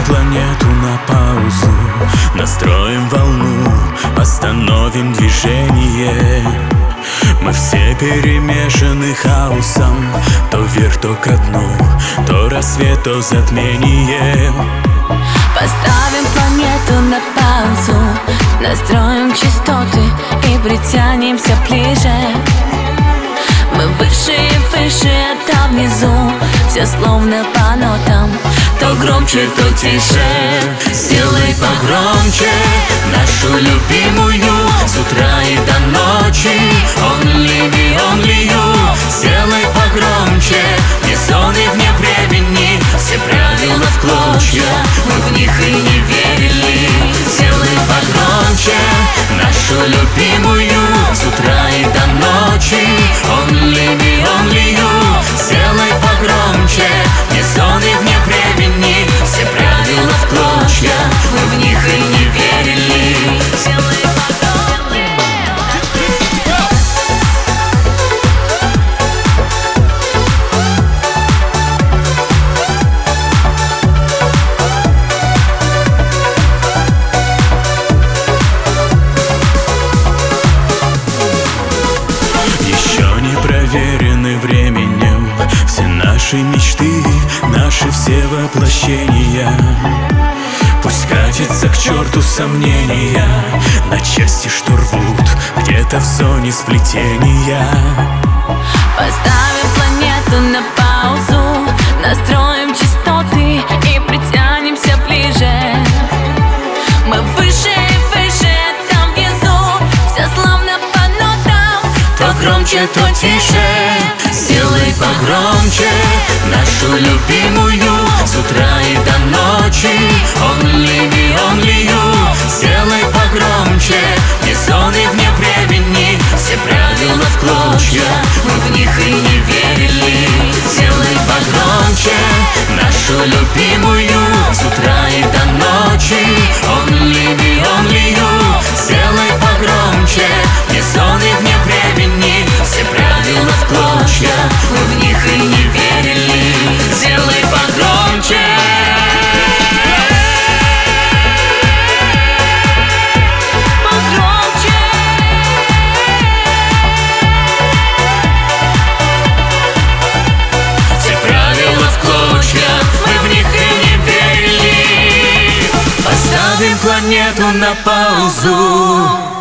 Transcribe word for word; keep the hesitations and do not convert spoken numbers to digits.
планету на паузу, настроим волну, остановим движение. Мы все перемешаны хаосом, то вверх, то ко дну, то рассвет, то затмение. Поставим планету на паузу, настроим частоты и притянемся ближе. Мы выше и выше, а там внизу все словно по нотам, то громче, то тише. Сделай погромче нашу любимую с утра и до ночи. Only me, only you. Сделай погромче, вне зоны, вне времени, все правила в клочья, мы в них и не верили. Сделай погромче нашу любимую с утра и до ночи. Only me, only you. Сделай погромче, вне зоны, вне времени, все правила в клочья, мы в них и не верили. Сделай проверены временем все наши мечты, наши все воплощения. Пусть катится к черту сомнения на части, что рвут где-то в зоне сплетения. Поставим планету на паузу, настроим частоты и притянемся ближе. Мы выше и выше, а там внизу все словно по нотам, то громче, то тише. Сделай погромче нашу любимую с утра и до ночи. Only me, only you. Сделай погромче, вне зоны, вне времени, все правила в клочья, мы в них и не верили. Сделай погромче нашу любимую с утра и до ночи. Only me, only you. Сделай погромче, вне зоны, вне времени, все правила в клочья, мы в них и не верили. Сделай погромче. погромче. Все правила в клочья, мы в них и не верили. Поставим планету на паузу.